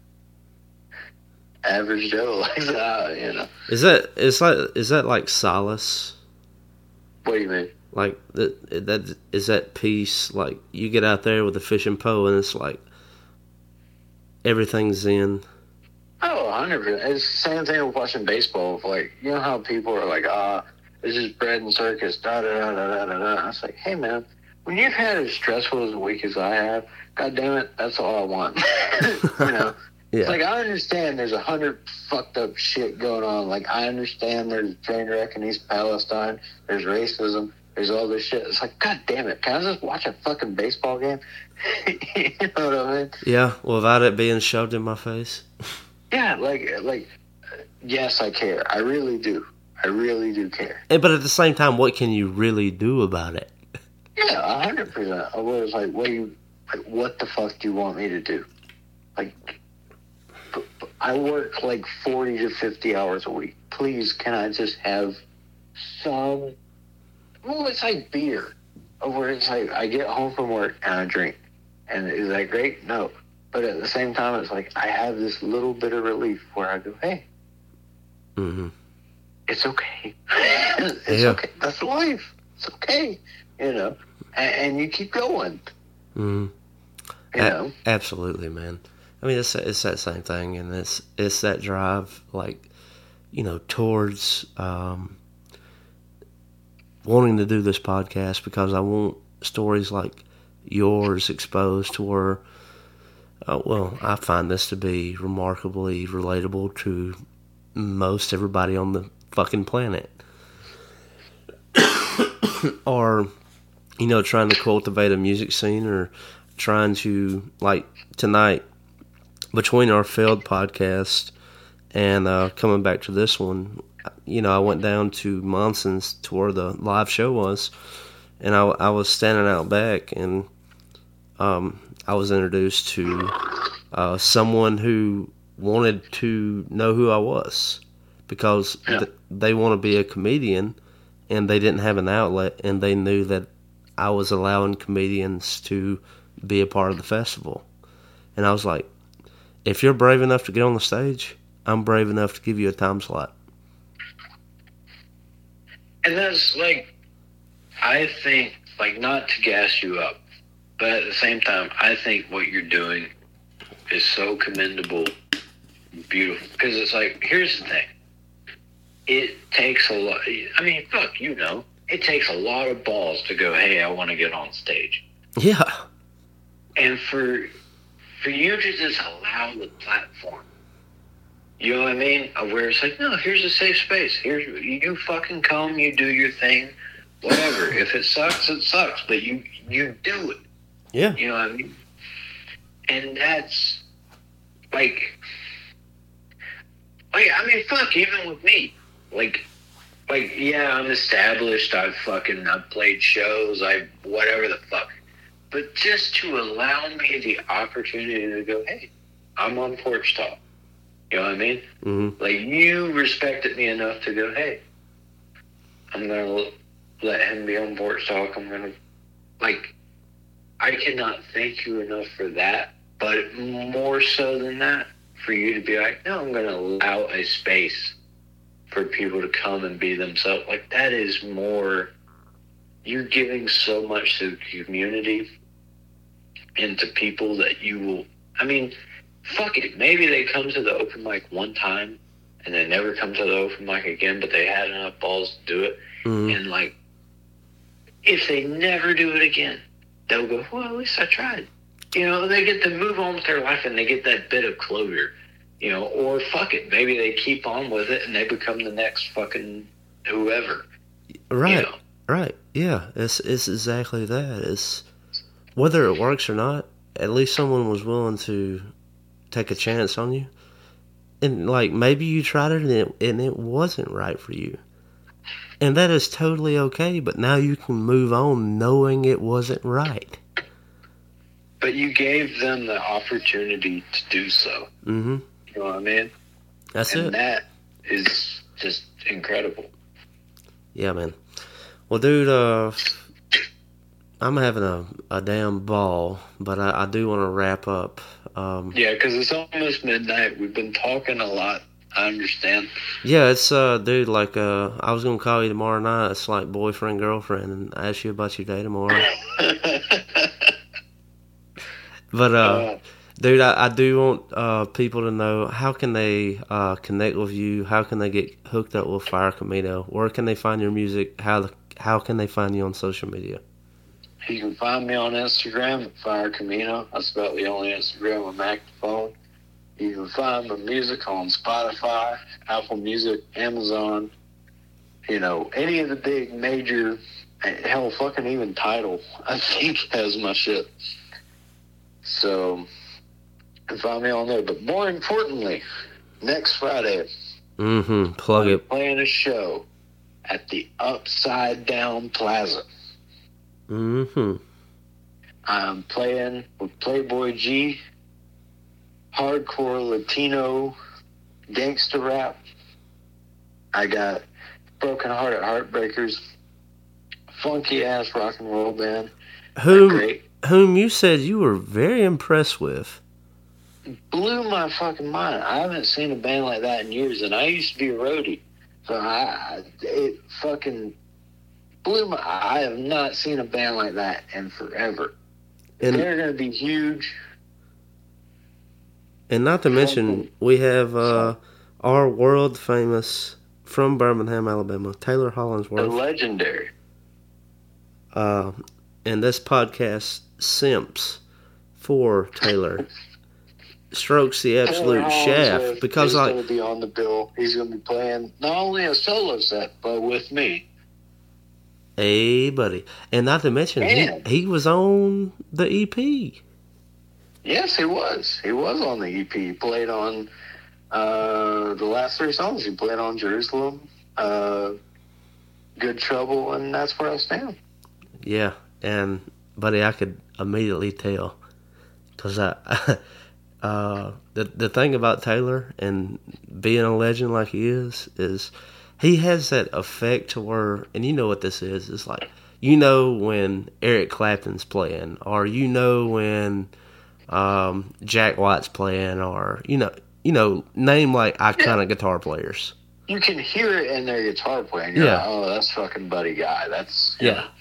average Joe likes that, you know. Is that is that is that like solace? What do you mean? Like that that is that peace? Like you get out there with a fishing pole and it's like everything's in. Oh, one hundred percent. It's the same thing with watching baseball. Like, you know how people are like, ah, this is bread and circus, da da da da da da da. I was like, hey man, when you've had as stressful as a week as I have, god damn it, that's all I want. You know. Yeah. It's like, I understand there's a hundred fucked up shit going on. Like, I understand there's a train wreck in East Palestine. There's racism. There's all this shit. It's like, god damn it. Can I just watch a fucking baseball game? You know what I mean? Yeah, without it being shoved in my face. Yeah, like, like, yes, I care. I really do. I really do care. But at the same time, what can you really do about it? Yeah, a hundred percent. I was like, what do you, like, what the fuck do you want me to do? Like, I work like forty to fifty hours a week. Please, can I just have some, well, it's like beer. Where it's like, I get home from work and I drink. And is that great? No. But at the same time, it's like, I have this little bit of relief where I go, hey, mm-hmm. it's okay. It's yeah. okay. That's life. It's okay. You know, and, and you keep going. Mm-hmm. You A- know? Absolutely, man. I mean, it's it's that same thing, and it's it's that drive, like, you know, towards um, wanting to do this podcast because I want stories like yours exposed to where, uh, well, I find this to be remarkably relatable to most everybody on the fucking planet. Or, you know, trying to cultivate a music scene, or trying to, like, tonight, between our failed podcast and uh, coming back to this one, you know, I went down to Monson's to where the live show was, and I, I was standing out back, and um, I was introduced to uh, someone who wanted to know who I was, because Yeah. th- they want to be a comedian, and they didn't have an outlet, and they knew that I was allowing comedians to be a part of the festival. And I was like, if you're brave enough to get on the stage, I'm brave enough to give you a time slot. And that's like, I think, like, not to gas you up, but at the same time, I think what you're doing is so commendable, beautiful. Because it's like, here's the thing. It takes a lot. I mean, fuck, you know, it takes a lot of balls to go, hey, I want to get on stage. Yeah. And for for you to just allow the platform, you know what I mean? Where it's like, no, here's a safe space. Here's, you fucking come, you do your thing, whatever. If it sucks, it sucks, but you you do it. Yeah. You know what I mean? And that's like, like I mean, fuck, even with me, like, like yeah, I'm established. I've fucking I've played shows. I whatever the fuck. But just to allow me the opportunity to go, hey, I'm on Porch Talk. You know what I mean? Mm-hmm. Like, you respected me enough to go, hey, I'm going to let him be on Porch Talk. I'm going to, like, I cannot thank you enough for that. But more so than that, for you to be like, no, I'm going to allow a space for people to come and be themselves. Like, that is more, you're giving so much to the community and to people that you will, I mean, fuck it. Maybe they come to the open mic one time and they never come to the open mic again, but they had enough balls to do it. Mm-hmm. And, like, if they never do it again, they'll go, well, at least I tried. You know, they get to move on with their life and they get that bit of closure, you know, or fuck it. Maybe they keep on with it and they become the next fucking whoever. Right. You know? Right. Yeah. It's, it's exactly that. It's, whether it works or not, at least someone was willing to take a chance on you. And, like, maybe you tried it and it, and it wasn't right for you. And that is totally okay, but now you can move on knowing it wasn't right. But you gave them the opportunity to do so. Mm-hmm. You know what I mean? That's and it. that is just incredible. Yeah, man. Well, dude, uh, I'm having a, a damn ball, but I, I do want to wrap up. Um, Yeah, because it's almost midnight. We've been talking a lot. I understand. yeah, it's, uh, dude, like, uh, I was going to call you tomorrow night. It's like boyfriend, girlfriend, and ask you about your day tomorrow. But, uh, Uh, dude, I, I do want uh, people to know, how can they uh, connect with you? How can they get hooked up with Fire Camino? Where can they find your music? How how can they find you on social media? You can find me on Instagram at Fire Camino. That's about the only Instagram I'm active on. You can find my music on Spotify, Apple Music, Amazon, you know, any of the big major, hell, fucking even Tidal, I think, has my shit. So, you can find me on there. But more importantly, next Friday, Mm-hmm. Plug I'm it. playing a show at the Upside Down Plaza. Mm-hmm. I'm playing with Playboy G, hardcore Latino gangster rap. I got Broken Hearted Heartbreakers, funky ass rock and roll band. Whom, whom you said you were very impressed with. Blew my fucking mind. I haven't seen a band like that in years, and I used to be a roadie. So I, it fucking blew my, I have not seen a band like that in forever. And they're going to be huge. And not to mention, we have uh, our world famous, from Birmingham, Alabama, Taylor Hollingsworth. The legendary. Uh, and this podcast simps for Taylor. Strokes the absolute Taylor shaft. Because he's like, going to be on the bill. He's going to be playing not only a solo set, but with me. Hey, buddy. And not to mention, he, he was on the E P. Yes, he was. He was on the E P. He played on uh, the last three songs. He played on Jerusalem, uh, Good Trouble, and That's Where I Stand. Yeah, and, buddy, I could immediately tell. Because I, uh, the, the thing about Taylor and being a legend like he is, is... he has that effect to where, and you know what this is, it's like, you know when Eric Clapton's playing, or you know when um, Jack White's playing, or, you know, you know, name like iconic yeah. guitar players. You can hear it in their guitar playing. You're yeah. like, oh, that's fucking Buddy Guy. That's, yeah. Know.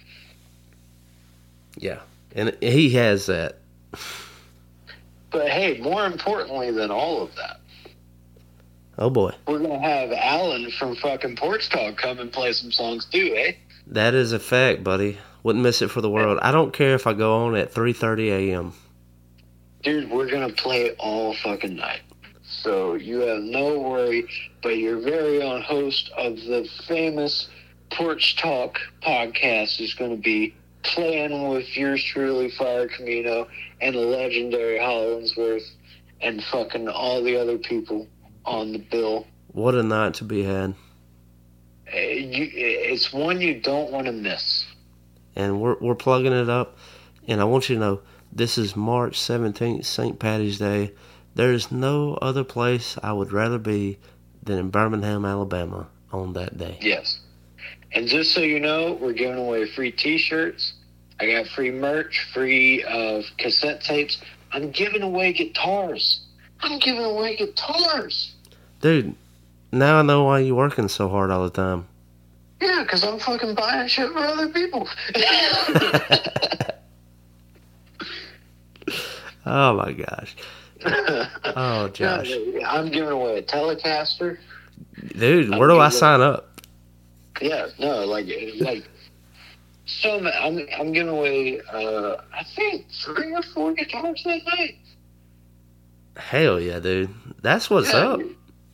Yeah. And he has that. But hey, more importantly than all of that, oh, boy. we're going to have Alan from fucking Porch Talk come and play some songs too, eh? That is a fact, buddy. Wouldn't miss it for the world. I don't care if I go on at three thirty a.m. Dude, we're going to play all fucking night. So you have no worry, but your very own host of the famous Porch Talk podcast is going to be playing with yours truly, Fire Camino, and the legendary Hollingsworth, and fucking all the other people on the bill. What a night to be had. Uh, you, it's one you don't want to miss. And we're we're plugging it up. And I want you to know, this is March seventeenth, Saint Patty's Day. There is no other place I would rather be than in Birmingham, Alabama on that day. Yes. And just so you know, we're giving away free t-shirts. I got free merch, free uh, cassette tapes. I'm giving away guitars. I'm giving away guitars. Dude, now I know why you're working so hard all the time. Yeah, because I'm fucking buying shit for other people. Oh, my gosh. Oh, Josh. No, I'm giving away a Telecaster. Dude, where I'm do I giving, sign up? Yeah, no, like, like, so I'm, I'm giving away, uh, I think, three or four guitars that night. Hell yeah, dude. That's what's yeah, up. You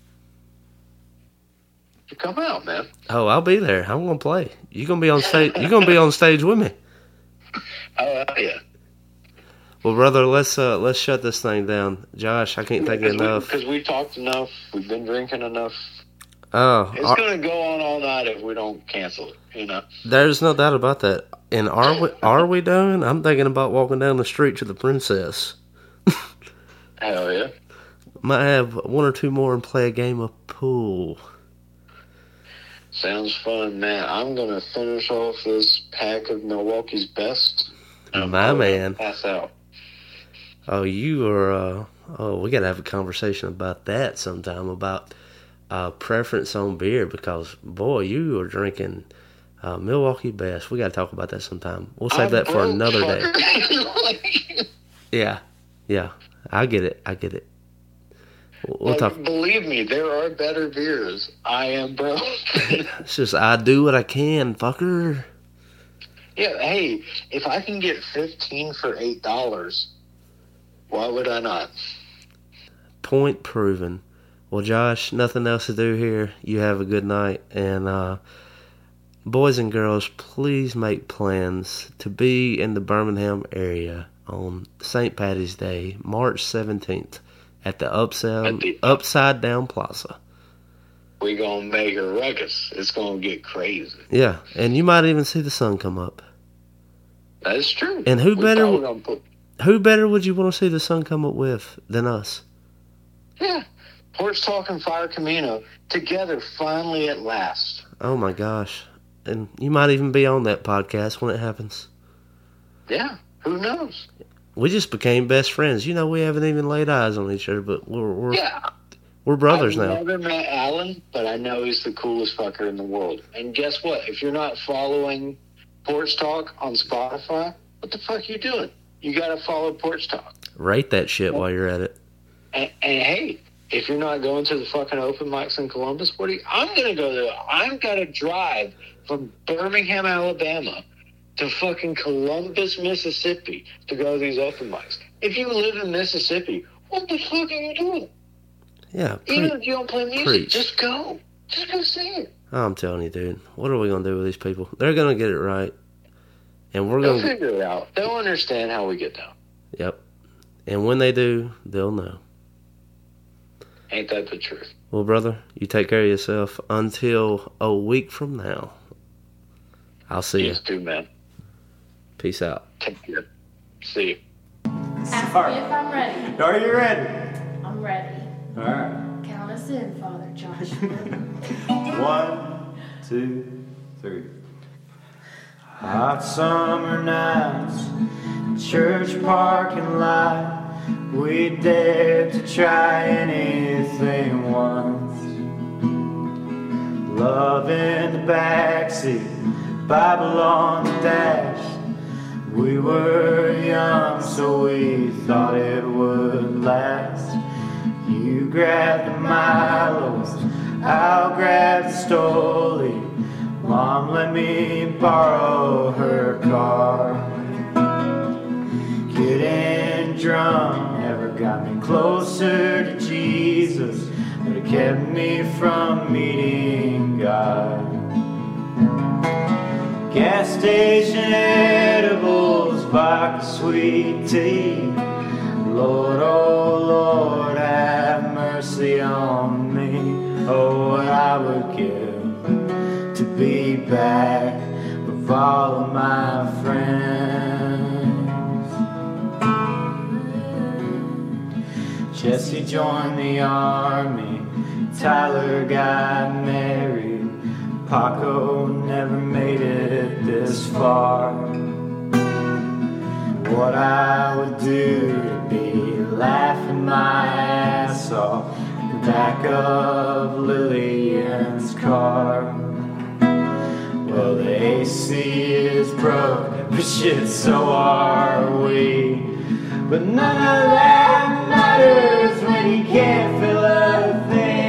come out, man. Oh, I'll be there. I'm gonna play. You gonna be on stage? You gonna be on stage with me? Oh yeah. Well, brother, let's uh, let's shut this thing down. Josh, I can't think Cause enough. Because we, we talked enough. We've been drinking enough. Oh, it's are, gonna go on all night if we don't cancel it. You know. There's no doubt about that. And are we are we done? I'm thinking about walking down the street to the Princess. Hell yeah. Might have one or two more and play a game of pool. Sounds fun, man. I'm going to finish off this pack of Milwaukee's Best. My man. Pass out. Oh, you are, uh, oh, we got to have a conversation about that sometime, about uh, preference on beer, because, boy, you are drinking uh, Milwaukee Best. We got to talk about that sometime. We'll save I'm that for another fucker. day. Yeah, yeah. I get it. I get it. We'll like, talk. Believe me, there are better beers. I am broke. It's just I do what I can, fucker. Yeah, hey, if I can get fifteen for eight dollars, why would I not? Point proven. Well, Josh, nothing else to do here. You have a good night, and uh, boys and girls, please make plans to be in the Birmingham area on Saint Patty's Day, March seventeenth. At the Upside, at the, Upside Down Plaza. we gonna make a ruckus. It's gonna get crazy. Yeah, and you might even see the sun come up. That's true. And who we better put, who better would you want to see the sun come up with than us? Yeah. Porch Talk and Fire Camino together finally at last. Oh my gosh. And you might even be on that podcast when it happens. Yeah, who knows? We just became best friends. You know, we haven't even laid eyes on each other, but we're we're yeah. we're brothers I've now. I've never met Alan, but I know he's the coolest fucker in the world. And guess what? If you're not following Porch Talk on Spotify, what the fuck are you doing? You gotta follow Porch Talk. Rate that shit while you're at it. And, and hey, if you're not going to the fucking open mics in Columbus, what are you, I'm gonna go there. I'm gonna drive from Birmingham, Alabama to fucking Columbus, Mississippi to go to these open mics. If you live in Mississippi, what the fuck are you doing? Yeah. Pre- Even if you don't play music, preach. just go. Just go see it. I'm telling you, dude. What are we gonna do with these people? They're gonna get it right, and we're They'll gonna figure it out. They'll understand how we get down. Yep. And when they do, they'll know. Ain't that the truth? Well, brother, you take care of yourself until a week from now. I'll see you. Yes, do, man. Peace out. Take care. See you. Ask me if I'm ready. Are you ready? I'm ready. All right. Count us in, Father Joshua. One, two, three. Hot summer nights, church parking lot. We dared to try anything once. Love in the backseat, Bible on the dash. We were young, so we thought it would last. You grabbed the Milos, I'll grab the Stoli. Mom let me borrow her car. Getting drunk never got me closer to Jesus, but it kept me from meeting God. Gas station edibles, vodka, sweet tea. Lord, oh Lord, have mercy on me. Oh, what I would give to be back with all of my friends. Jesse joined the army, Tyler got married. Paco never made it this far. What I would do to be laughing my ass off in the back of Lillian's car. Well, the A C is broke, but shit, so are we. But none of that matters when you can't feel a thing.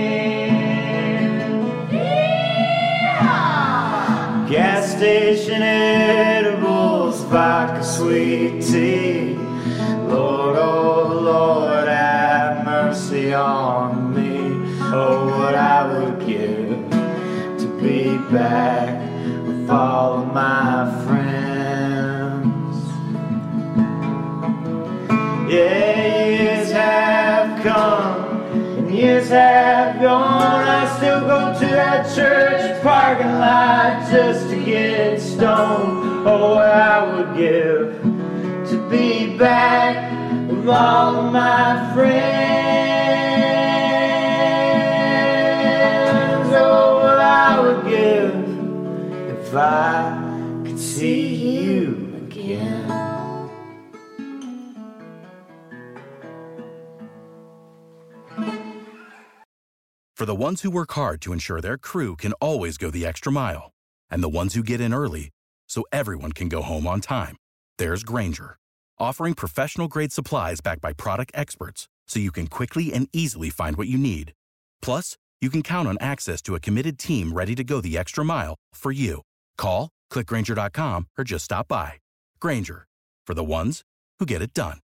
Gas station edibles, vodka, sweet tea. Lord, oh Lord, have mercy on me. Oh, what I would give to be back with all of my friends. Yeah, years have come and years have gone. I still go to that church parking lot just to get stoned. Oh, what I would give to be back with all of my friends. Oh, what I would give if I could see you again. For the ones who work hard to ensure their crew can always go the extra mile, and the ones who get in early so everyone can go home on time, there's Grainger, offering professional-grade supplies backed by product experts so you can quickly and easily find what you need. Plus, you can count on access to a committed team ready to go the extra mile for you. Call, click Grainger dot com, or just stop by. Grainger, for the ones who get it done.